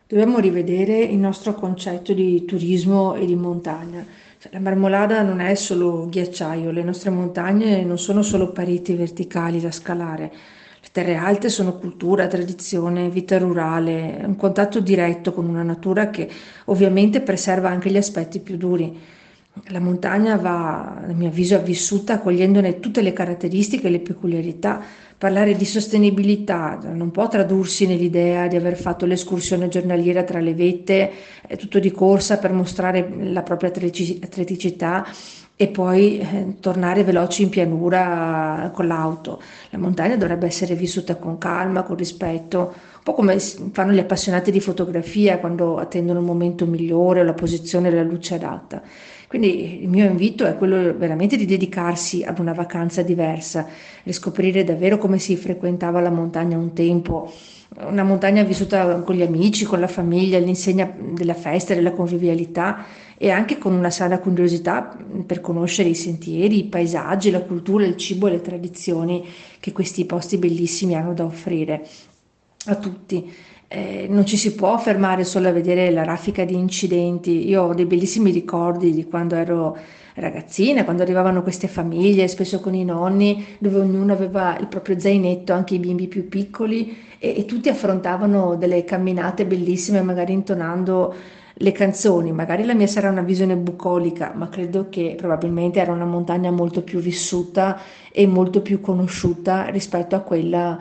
Dobbiamo rivedere il nostro concetto di turismo e di montagna. Cioè, la Marmolada non è solo ghiacciaio, le nostre montagne non sono solo pareti verticali da scalare. Le terre alte sono cultura, tradizione, vita rurale, un contatto diretto con una natura che ovviamente preserva anche gli aspetti più duri. La montagna va, a mio avviso, vissuta accogliendone tutte le caratteristiche e le peculiarità. Parlare di sostenibilità non può tradursi nell'idea di aver fatto l'escursione giornaliera tra le vette, tutto di corsa per mostrare la propria atleticità e poi tornare veloci in pianura con l'auto. La montagna dovrebbe essere vissuta con calma, con rispetto, un po' come fanno gli appassionati di fotografia quando attendono il momento migliore o la posizione della luce adatta. Quindi il mio invito è quello veramente di dedicarsi ad una vacanza diversa, riscoprire davvero come si frequentava la montagna un tempo, una montagna vissuta con gli amici, con la famiglia, all'insegna della festa, della convivialità e anche con una sana curiosità per conoscere i sentieri, i paesaggi, la cultura, il cibo e le tradizioni che questi posti bellissimi hanno da offrire a tutti. Non ci si può fermare solo a vedere la raffica di incidenti. Io ho dei bellissimi ricordi di quando ero ragazzina, quando arrivavano queste famiglie, spesso con i nonni, dove ognuno aveva il proprio zainetto, anche i bimbi più piccoli, e tutti affrontavano delle camminate bellissime, magari intonando le canzoni. Magari la mia sarà una visione bucolica, ma credo che probabilmente era una montagna molto più vissuta e molto più conosciuta rispetto a quella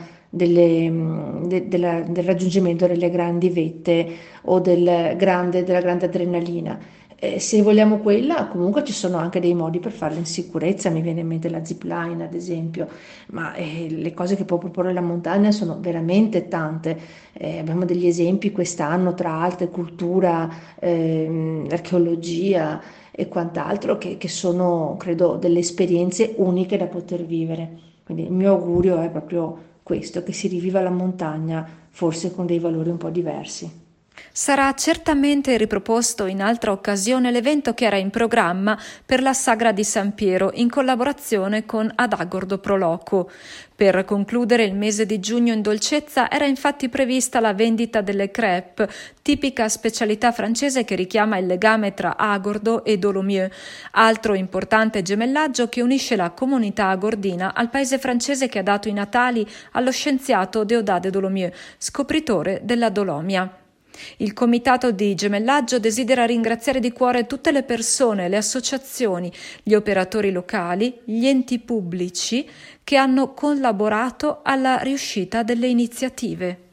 del raggiungimento delle grandi vette o della grande adrenalina. Se vogliamo quella, comunque ci sono anche dei modi per farla in sicurezza, mi viene in mente la zip line ad esempio, ma le cose che può proporre la montagna sono veramente tante. Abbiamo degli esempi quest'anno tra arte, cultura, archeologia e quant'altro che sono, credo, delle esperienze uniche da poter vivere. Quindi il mio augurio è proprio questo, che si riviva la montagna, forse con dei valori un po' diversi. Sarà certamente riproposto in altra occasione l'evento che era in programma per la Sagra di San Piero in collaborazione con Adagordo Proloco. Per concludere il mese di giugno in dolcezza era infatti prevista la vendita delle crêpes, tipica specialità francese che richiama il legame tra Agordo e Dolomieu, altro importante gemellaggio che unisce la comunità agordina al paese francese che ha dato i natali allo scienziato Deodade Dolomieu, scopritore della Dolomia. Il comitato di gemellaggio desidera ringraziare di cuore tutte le persone, le associazioni, gli operatori locali, gli enti pubblici che hanno collaborato alla riuscita delle iniziative.